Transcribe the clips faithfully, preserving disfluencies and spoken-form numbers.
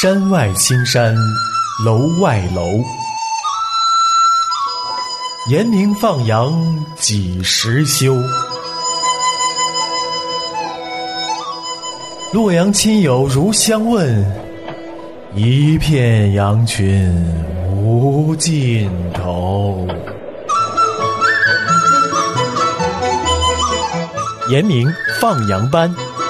山外青山楼外楼，严明放羊几时休？洛阳亲友如相问，一片羊群无尽头。严明放羊班。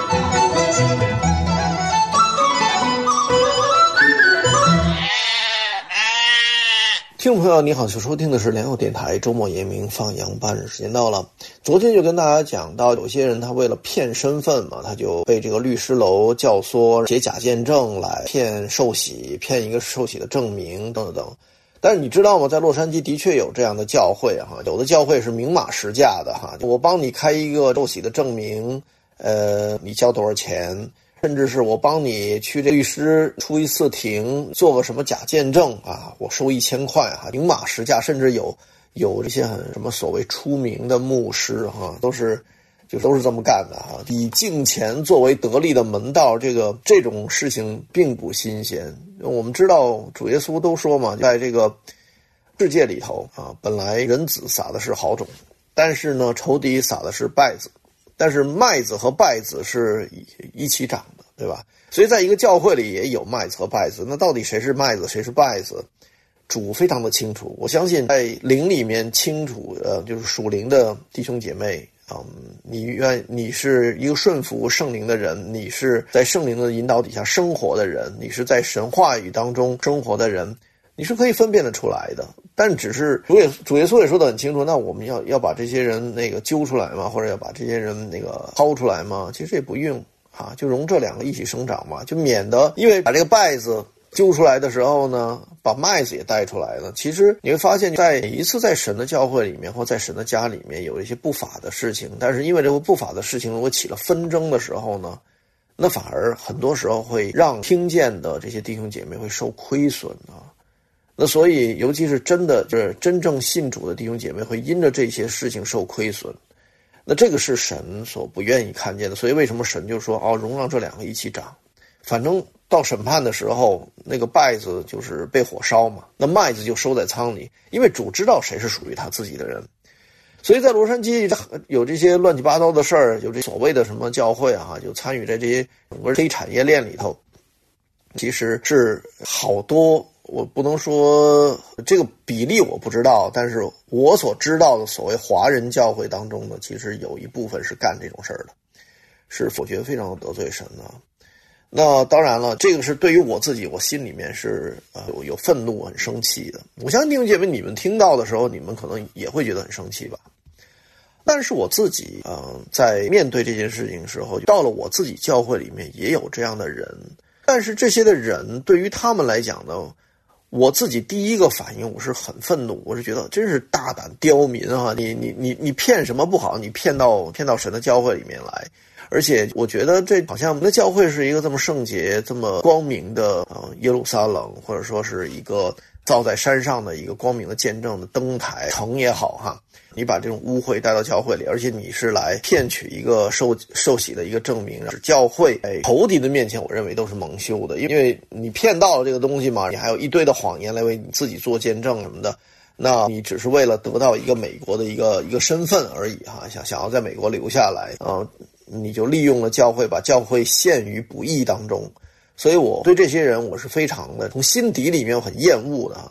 听众朋友你好，所收听的是良友电台周末严明放羊班，时间到了。昨天就跟大家讲到，有些人他为了骗身份嘛，他就被这个律师楼教唆写假见证来骗受洗，骗一个受洗的证明等等等。但是你知道吗，在洛杉矶的确有这样的教会哈，有的教会是明码实价的哈，我帮你开一个受洗的证明，呃，你交多少钱？甚至是我帮你去这律师出一次庭，做个什么假见证啊，我收一千块哈，明码实价。甚至有有这些很什么所谓出名的牧师哈，都是就都是这么干的哈，以敬钱作为得利的门道，这个这种事情并不新鲜。我们知道主耶稣都说嘛，在这个世界里头啊，本来人子撒的是好种，但是呢，仇敌撒的是败子。但是麦子和稗子是一起长的，对吧？所以在一个教会里也有麦子和稗子，那到底谁是麦子谁是稗子，主非常的清楚。我相信在灵里面清楚，呃，就是属灵的弟兄姐妹，嗯，你愿你是一个顺服圣灵的人，你是在圣灵的引导底下生活的人，你是在神话语当中生活的人，你是可以分辨得出来的。但只是主耶主耶稣也说得很清楚，那我们要要把这些人那个揪出来嘛，或者要把这些人那个掏出来嘛，其实也不用啊，就容这两个一起生长嘛，就免得因为把这个稗子揪出来的时候呢，把麦子也带出来了。其实你会发现，在每一次在神的教会里面或在神的家里面有一些不法的事情，但是因为这个不法的事情如果起了纷争的时候呢，那反而很多时候会让听见的这些弟兄姐妹会受亏损啊。那所以尤其是真的就是真正信主的弟兄姐妹会因着这些事情受亏损，那这个是神所不愿意看见的。所以为什么神就说哦，容让这两个一起长，反正到审判的时候那个稗子就是被火烧嘛，那麦子就收在仓里，因为主知道谁是属于他自己的人。所以在洛杉矶有这些乱七八糟的事儿，有这所谓的什么教会啊，就参与在这些整个黑产业链里头，其实是好多，我不能说这个比例我不知道，但是我所知道的所谓华人教会当中呢，其实有一部分是干这种事儿的，是我觉得非常得罪神的。那当然了，这个是对于我自己，我心里面是呃有有愤怒、很生气的。我相信弟兄姐妹你们听到的时候，你们可能也会觉得很生气吧。但是我自己呃在面对这件事情的时候，到了我自己教会里面也有这样的人，但是这些的人对于他们来讲呢，我自己第一个反应我是很愤怒，我是觉得真是大胆刁民啊！你你你你骗什么不好，你骗到骗到神的教会里面来。而且我觉得这好像那教会是一个这么圣洁这么光明的呃耶路撒冷，或者说是一个造在山上的一个光明的见证的灯台城也好哈，你把这种污秽带到教会里，而且你是来骗取一个受受洗的一个证明，使教会在仇敌的面前我认为都是蒙羞的，因为你骗到了这个东西嘛，你还有一堆的谎言来为你自己做见证什么的，那你只是为了得到一个美国的一个一个身份而已哈，想想要在美国留下来啊、呃，你就利用了教会，把教会陷于不义当中。所以我对这些人我是非常的从心底里面很厌恶的哈。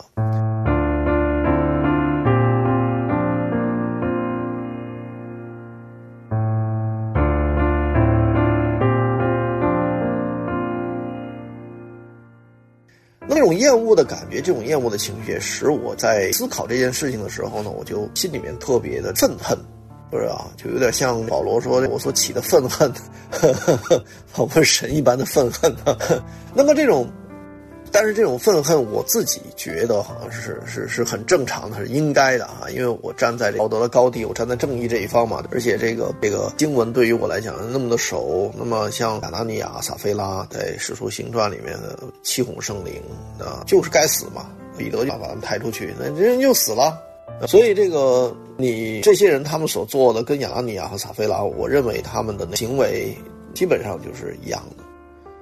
那种厌恶的感觉，这种厌恶的情绪使我在思考这件事情的时候呢，我就心里面特别的愤恨，不是啊，就有点像保罗说我所起的愤恨，呵呵呵，好像神一般的愤恨啊。那么这种，但是这种愤恨，我自己觉得好像是是是很正常的，是应该的啊，因为我站在道德的高地，我站在正义这一方嘛，而且这个这个经文对于我来讲那么的熟，那么像亚拿尼亚、撒非拉在使徒行传里面的欺哄圣灵啊，就是该死嘛，彼得就把他们抬出去，那这人就死了。所以这个你这些人他们所做的跟亚拿尼亚和撒非拉，我认为他们的行为基本上就是一样的。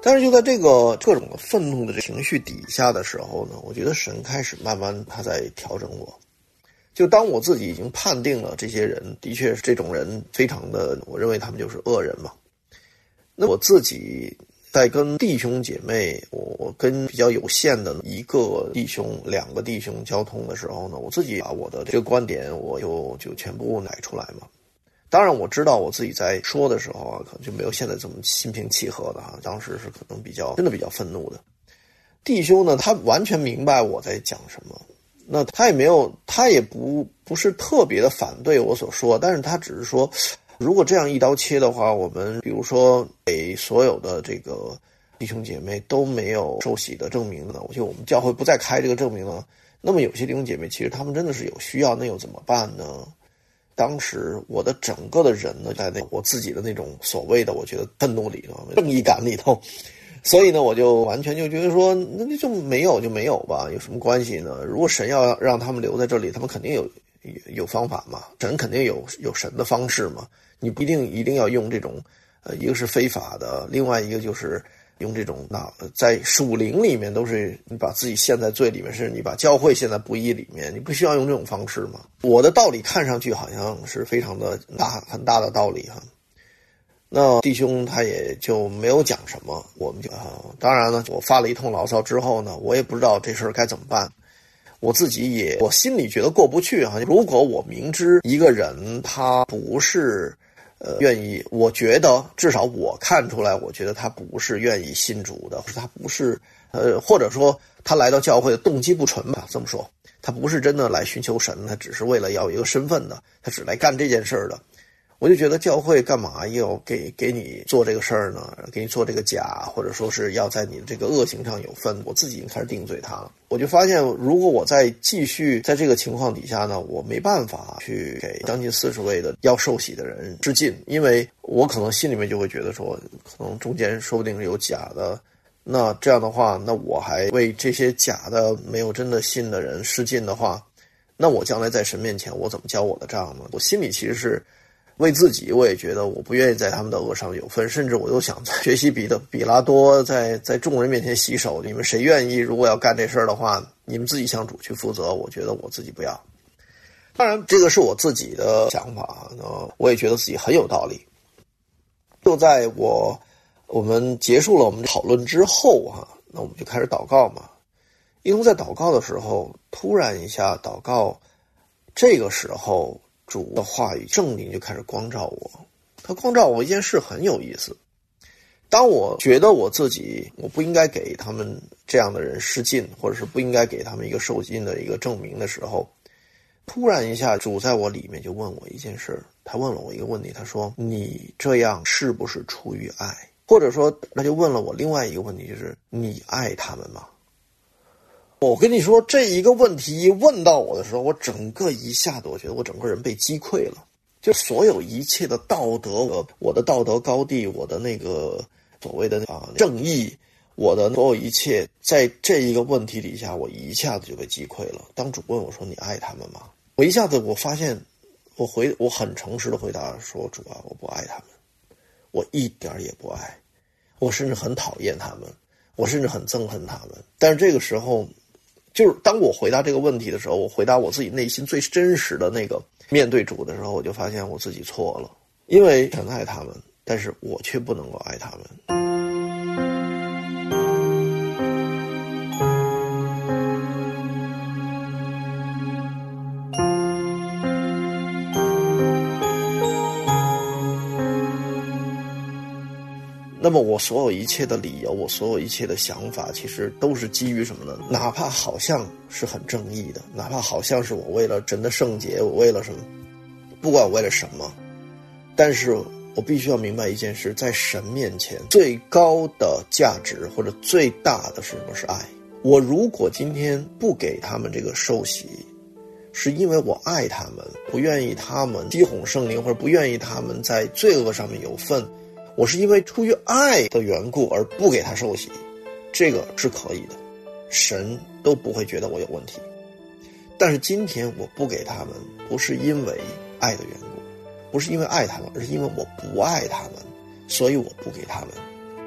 但是就在这个各种的愤怒的情绪底下的时候呢，我觉得神开始慢慢他在调整我。就当我自己已经判定了这些人的确是这种人非常的，我认为他们就是恶人嘛。那我自己在跟弟兄姐妹，我跟比较有限的一个弟兄、两个弟兄交通的时候呢，我自己把我的这个观点我就就全部摆出来嘛。当然我知道我自己在说的时候啊，可能就没有现在这么心平气和的哈、啊，当时是可能比较真的比较愤怒的。弟兄呢，他完全明白我在讲什么，那他也没有，他也不不是特别的反对我所说，但是他只是说，如果这样一刀切的话，我们比如说给所有的这个弟兄姐妹都没有受洗的证明呢，我觉得我们教会不再开这个证明了，那么有些弟兄姐妹其实他们真的是有需要，那又怎么办呢？当时我的整个的人呢，在那我自己的那种所谓的我觉得愤怒里头、正义感里头，所以呢，我就完全就觉得说，那就没有就没有吧，有什么关系呢？如果神要让他们留在这里，他们肯定有有方法嘛，神肯定有有神的方式嘛，你不一定一定要用这种，呃，一个是非法的，另外一个就是用这种那在属灵里面都是你把自己陷在罪里面，甚至你把教会陷在不义里面，你不需要用这种方式嘛。我的道理看上去好像是非常的大很大的道理哈。那弟兄他也就没有讲什么，我们就啊，当然了，我发了一通牢骚之后呢，我也不知道这事儿该怎么办。我自己也我心里觉得过不去哈。如果我明知一个人他不是呃，愿意，我觉得至少我看出来，我觉得他不是愿意信主的，或者他不是，呃，或者说他来到教会的动机不纯吧，这么说，他不是真的来寻求神，他只是为了要有一个身份的，他只来干这件事儿的。我就觉得教会干嘛要给给你做这个事儿呢？给你做这个假，或者说是要在你的这个恶行上有份，我自己已经开始定罪他了。我就发现，如果我再继续在这个情况底下呢，我没办法去给将近四十位的要受洗的人致敬，因为我可能心里面就会觉得说，可能中间说不定是有假的。那这样的话，那我还为这些假的没有真的信的人施尽的话，那我将来在神面前我怎么交我的账呢？我心里其实是为自己，我也觉得我不愿意在他们的恶上有份，甚至我又想学习彼得比拉多在在众人面前洗手，你们谁愿意如果要干这事儿的话，你们自己向主去负责，我觉得我自己不要。当然这个是我自己的想法，我也觉得自己很有道理。就在我我们结束了我们讨论之后啊，那我们就开始祷告嘛。一同在祷告的时候，突然一下祷告，这个时候主的话语圣灵就开始光照我，他光照我一件事很有意思。当我觉得我自己我不应该给他们这样的人施浸，或者是不应该给他们一个受浸的一个证明的时候，突然一下主在我里面就问我一件事，他问了我一个问题，他说你这样是不是出于爱？或者说他就问了我另外一个问题，就是你爱他们吗？我跟你说，这一个问题一问到我的时候，我整个一下子我觉得我整个人被击溃了，就所有一切的道德，我的道德高地，我的那个所谓的啊正义，我的所有一切，在这一个问题底下，我一下子就被击溃了。当主问我说你爱他们吗？我一下子我发现我回我很诚实的回答说，主啊，我不爱他们，我一点也不爱，我甚至很讨厌他们，我甚至很憎恨他们。但是这个时候，就是当我回答这个问题的时候，我回答我自己内心最真实的那个面对主的时候，我就发现我自己错了，因为神爱他们，但是我却不能够爱他们。那么我所有一切的理由，我所有一切的想法，其实都是基于什么呢？哪怕好像是很正义的，哪怕好像是我为了神的圣洁，我为了什么，不管我为了什么，但是我必须要明白一件事，在神面前最高的价值或者最大的是什么？是爱。我如果今天不给他们这个受洗，是因为我爱他们，不愿意他们激哄圣灵，或者不愿意他们在罪恶上面有份，我是因为出于爱的缘故而不给他受洗，这个是可以的，神都不会觉得我有问题。但是今天我不给他们，不是因为爱的缘故，不是因为爱他们，而是因为我不爱他们，所以我不给他们。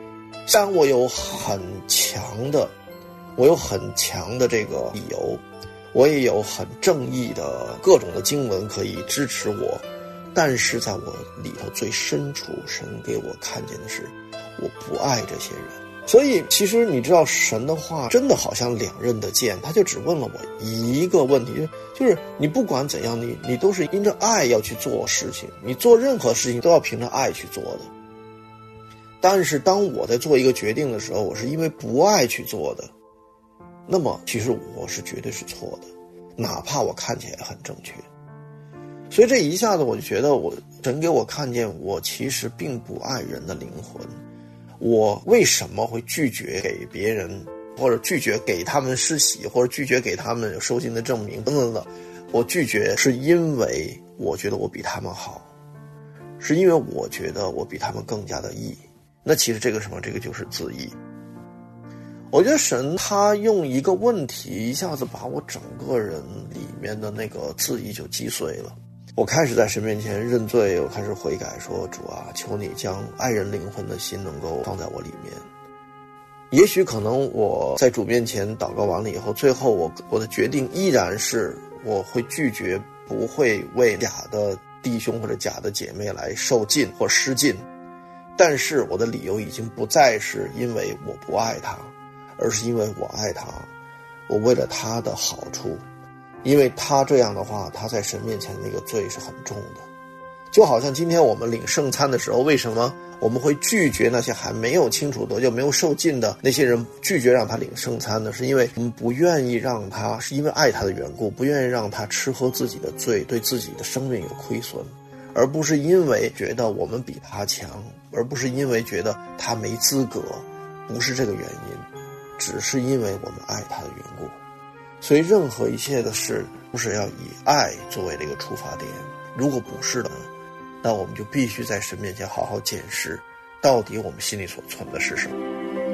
虽然我有很强的我有很强的这个理由，我也有很正义的各种的经文可以支持我，但是在我里头最深处，神给我看见的是我不爱这些人。所以其实你知道，神的话真的好像两刃的剑，他就只问了我一个问题，就是你不管怎样，你你都是因着爱要去做事情，你做任何事情都要凭着爱去做的。但是当我在做一个决定的时候，我是因为不爱去做的，那么其实我是绝对是错的，哪怕我看起来很正确。所以这一下子我就觉得，我神给我看见我其实并不爱人的灵魂。我为什么会拒绝给别人，或者拒绝给他们施洗，或者拒绝给他们有受浸的证明等等的？我拒绝是因为我觉得我比他们好，是因为我觉得我比他们更加的义。那其实这个什么，这个就是自义。我觉得神他用一个问题一下子把我整个人里面的那个自义就击碎了。我开始在神面前认罪，我开始悔改，说主啊，求你将爱人灵魂的心能够放在我里面。也许可能我在主面前祷告完了以后，最后我我的决定依然是我会拒绝，不会为假的弟兄或者假的姐妹来受浸或施浸，但是我的理由已经不再是因为我不爱他，而是因为我爱他，我为了他的好处。因为他这样的话，他在神面前那个罪是很重的。就好像今天我们领圣餐的时候，为什么我们会拒绝那些还没有清楚得救、没有受浸的那些人，拒绝让他领圣餐呢？是因为我们不愿意让他，是因为爱他的缘故，不愿意让他吃喝自己的罪，对自己的生命有亏损，而不是因为觉得我们比他强，而不是因为觉得他没资格，不是这个原因，只是因为我们爱他的缘故。所以任何一切的事都是要以爱作为这个出发点，如果不是的，那我们就必须在神面前好好检视，到底我们心里所存的是什么。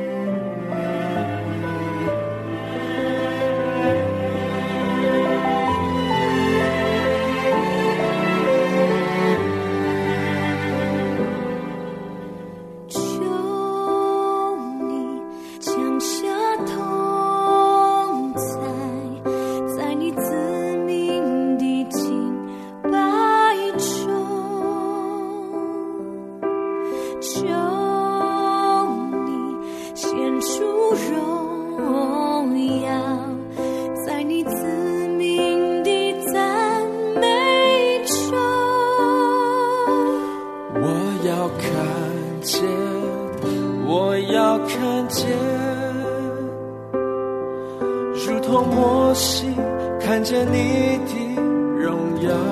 如同摩西看见你的荣耀，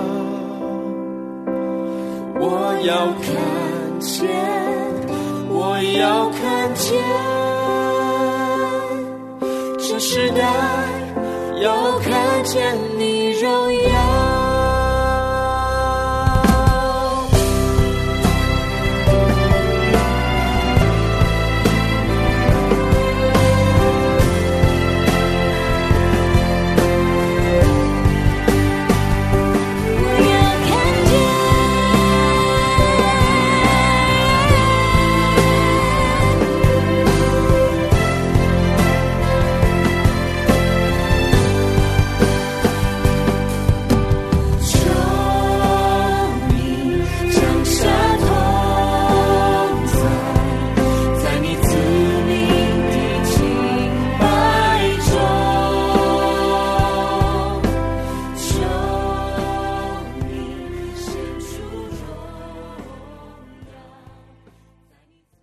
我要看见，我要看见，这时代要看见你荣耀。